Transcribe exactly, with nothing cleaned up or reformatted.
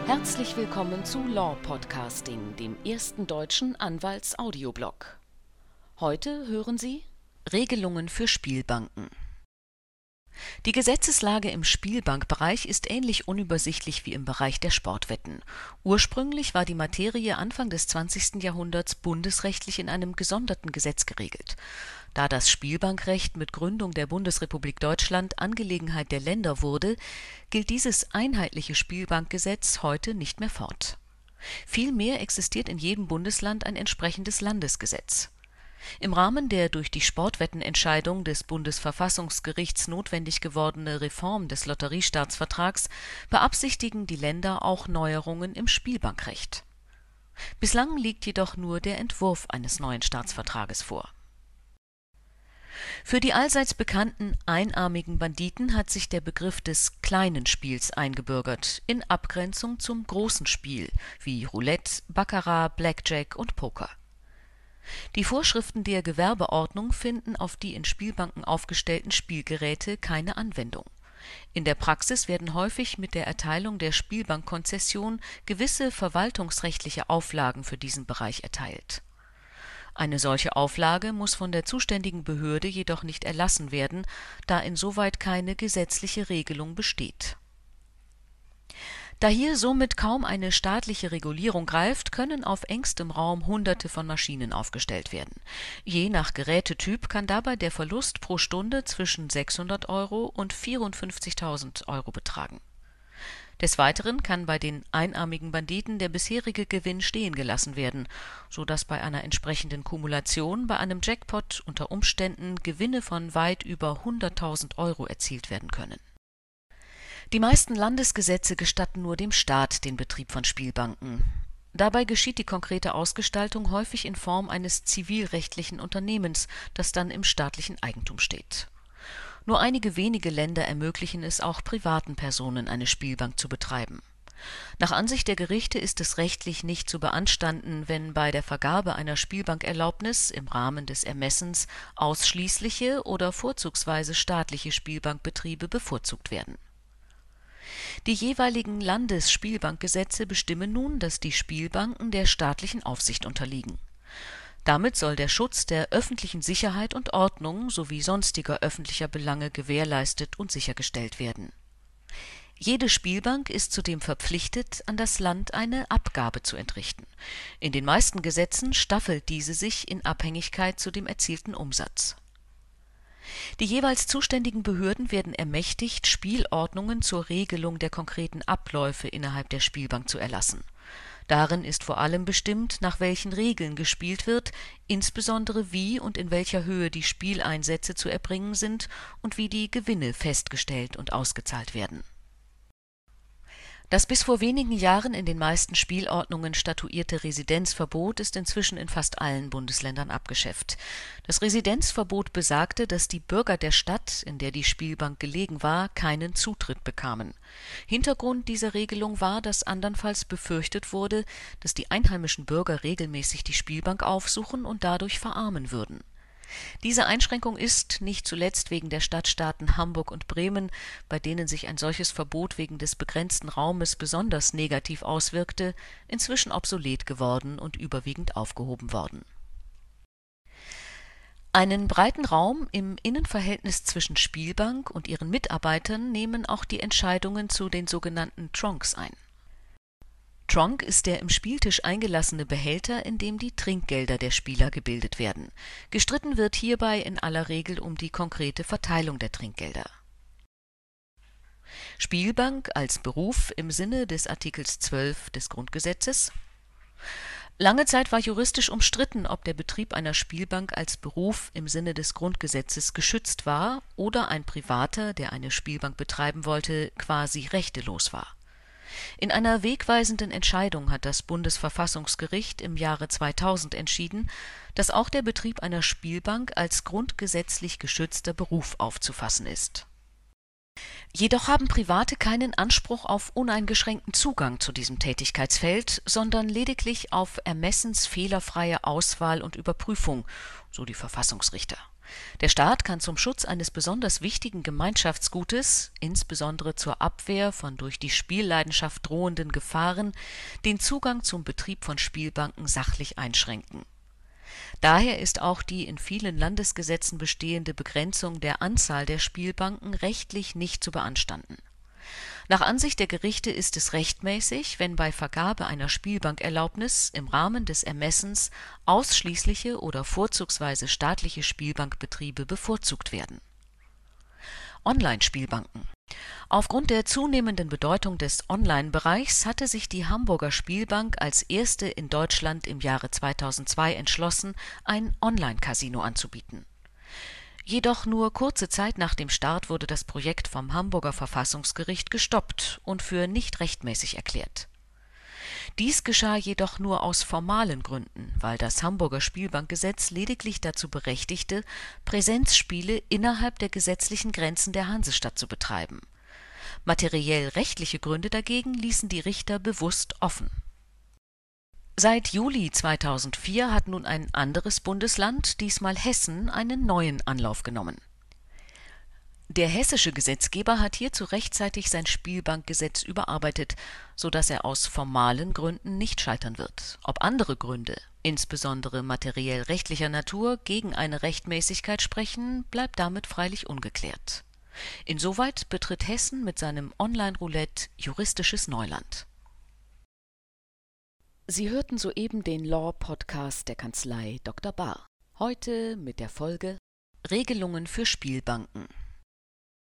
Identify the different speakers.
Speaker 1: Herzlich willkommen zu Law Podcasting, dem ersten deutschen Anwalts-Audioblog. Heute hören Sie Regelungen für Spielbanken. Die Gesetzeslage im Spielbankbereich ist ähnlich unübersichtlich wie im Bereich der Sportwetten. Ursprünglich war die Materie Anfang des zwanzigsten Jahrhunderts bundesrechtlich in einem gesonderten Gesetz geregelt. Da das Spielbankrecht mit Gründung der Bundesrepublik Deutschland Angelegenheit der Länder wurde, gilt dieses einheitliche Spielbankgesetz heute nicht mehr fort. Vielmehr existiert in jedem Bundesland ein entsprechendes Landesgesetz. Im Rahmen der durch die Sportwettenentscheidung des Bundesverfassungsgerichts notwendig gewordene Reform des Lotteriestaatsvertrags beabsichtigen die Länder auch Neuerungen im Spielbankrecht. Bislang liegt jedoch nur der Entwurf eines neuen Staatsvertrages vor. Für die allseits bekannten einarmigen Banditen hat sich der Begriff des kleinen Spiels eingebürgert, in Abgrenzung zum großen Spiel wie Roulette, Baccarat, Blackjack und Poker. Die Vorschriften der Gewerbeordnung finden auf die in Spielbanken aufgestellten Spielgeräte keine Anwendung. In der Praxis werden häufig mit der Erteilung der Spielbankkonzession gewisse verwaltungsrechtliche Auflagen für diesen Bereich erteilt. Eine solche Auflage muss von der zuständigen Behörde jedoch nicht erlassen werden, da insoweit keine gesetzliche Regelung besteht. Da hier somit kaum eine staatliche Regulierung greift, können auf engstem Raum Hunderte von Maschinen aufgestellt werden. Je nach Gerätetyp kann dabei der Verlust pro Stunde zwischen sechshundert Euro und vierundfünfzigtausend Euro betragen. Des Weiteren kann bei den einarmigen Banditen der bisherige Gewinn stehen gelassen werden, sodass bei einer entsprechenden Kumulation bei einem Jackpot unter Umständen Gewinne von weit über hunderttausend Euro erzielt werden können. Die meisten Landesgesetze gestatten nur dem Staat den Betrieb von Spielbanken. Dabei geschieht die konkrete Ausgestaltung häufig in Form eines zivilrechtlichen Unternehmens, das dann im staatlichen Eigentum steht. Nur einige wenige Länder ermöglichen es auch privaten Personen, eine Spielbank zu betreiben. Nach Ansicht der Gerichte ist es rechtlich nicht zu beanstanden, wenn bei der Vergabe einer Spielbankerlaubnis im Rahmen des Ermessens ausschließliche oder vorzugsweise staatliche Spielbankbetriebe bevorzugt werden. Die jeweiligen Landesspielbankgesetze bestimmen nun, dass die Spielbanken der staatlichen Aufsicht unterliegen. Damit soll der Schutz der öffentlichen Sicherheit und Ordnung sowie sonstiger öffentlicher Belange gewährleistet und sichergestellt werden. Jede Spielbank ist zudem verpflichtet, an das Land eine Abgabe zu entrichten. In den meisten Gesetzen staffelt diese sich in Abhängigkeit zu dem erzielten Umsatz. Die jeweils zuständigen Behörden werden ermächtigt, Spielordnungen zur Regelung der konkreten Abläufe innerhalb der Spielbank zu erlassen. Darin ist vor allem bestimmt, nach welchen Regeln gespielt wird, insbesondere wie und in welcher Höhe die Spieleinsätze zu erbringen sind und wie die Gewinne festgestellt und ausgezahlt werden. Das bis vor wenigen Jahren in den meisten Spielordnungen statuierte Residenzverbot ist inzwischen in fast allen Bundesländern abgeschafft. Das Residenzverbot besagte, dass die Bürger der Stadt, in der die Spielbank gelegen war, keinen Zutritt bekamen. Hintergrund dieser Regelung war, dass andernfalls befürchtet wurde, dass die einheimischen Bürger regelmäßig die Spielbank aufsuchen und dadurch verarmen würden. Diese Einschränkung ist, nicht zuletzt wegen der Stadtstaaten Hamburg und Bremen, bei denen sich ein solches Verbot wegen des begrenzten Raumes besonders negativ auswirkte, inzwischen obsolet geworden und überwiegend aufgehoben worden. Einen breiten Raum im Innenverhältnis zwischen Spielbank und ihren Mitarbeitern nehmen auch die Entscheidungen zu den sogenannten Troncs ein. Tronc ist der im Spieltisch eingelassene Behälter, in dem die Trinkgelder der Spieler gebildet werden. Gestritten wird hierbei in aller Regel um die konkrete Verteilung der Trinkgelder. Spielbank als Beruf im Sinne des Artikels zwölf des Grundgesetzes. Lange Zeit war juristisch umstritten, ob der Betrieb einer Spielbank als Beruf im Sinne des Grundgesetzes geschützt war oder ein Privater, der eine Spielbank betreiben wollte, quasi rechtelos war. In einer wegweisenden Entscheidung hat das Bundesverfassungsgericht im Jahre zweitausend entschieden, dass auch der Betrieb einer Spielbank als grundgesetzlich geschützter Beruf aufzufassen ist. Jedoch haben Private keinen Anspruch auf uneingeschränkten Zugang zu diesem Tätigkeitsfeld, sondern lediglich auf ermessensfehlerfreie Auswahl und Überprüfung, so die Verfassungsrichter. Der Staat kann zum Schutz eines besonders wichtigen Gemeinschaftsgutes, insbesondere zur Abwehr von durch die Spielleidenschaft drohenden Gefahren, den Zugang zum Betrieb von Spielbanken sachlich einschränken. Daher ist auch die in vielen Landesgesetzen bestehende Begrenzung der Anzahl der Spielbanken rechtlich nicht zu beanstanden. Nach Ansicht der Gerichte ist es rechtmäßig, wenn bei Vergabe einer Spielbankerlaubnis im Rahmen des Ermessens ausschließliche oder vorzugsweise staatliche Spielbankbetriebe bevorzugt werden. Online-Spielbanken. Aufgrund der zunehmenden Bedeutung des Online-Bereichs hatte sich die Hamburger Spielbank als erste in Deutschland im Jahre zweitausendzwei entschlossen, ein Online-Casino anzubieten. Jedoch nur kurze Zeit nach dem Start wurde das Projekt vom Hamburger Verfassungsgericht gestoppt und für nicht rechtmäßig erklärt. Dies geschah jedoch nur aus formalen Gründen, weil das Hamburger Spielbankgesetz lediglich dazu berechtigte, Präsenzspiele innerhalb der gesetzlichen Grenzen der Hansestadt zu betreiben. Materiell rechtliche Gründe dagegen ließen die Richter bewusst offen. Seit Juli zweitausendvier hat nun ein anderes Bundesland, diesmal Hessen, einen neuen Anlauf genommen. Der hessische Gesetzgeber hat hierzu rechtzeitig sein Spielbankgesetz überarbeitet, sodass er aus formalen Gründen nicht scheitern wird. Ob andere Gründe, insbesondere materiell rechtlicher Natur, gegen eine Rechtmäßigkeit sprechen, bleibt damit freilich ungeklärt. Insoweit betritt Hessen mit seinem Online-Roulette juristisches Neuland. Sie hörten soeben den Law-Podcast der Kanzlei Doktor Bahr. Heute mit der Folge Regelungen für Spielbanken.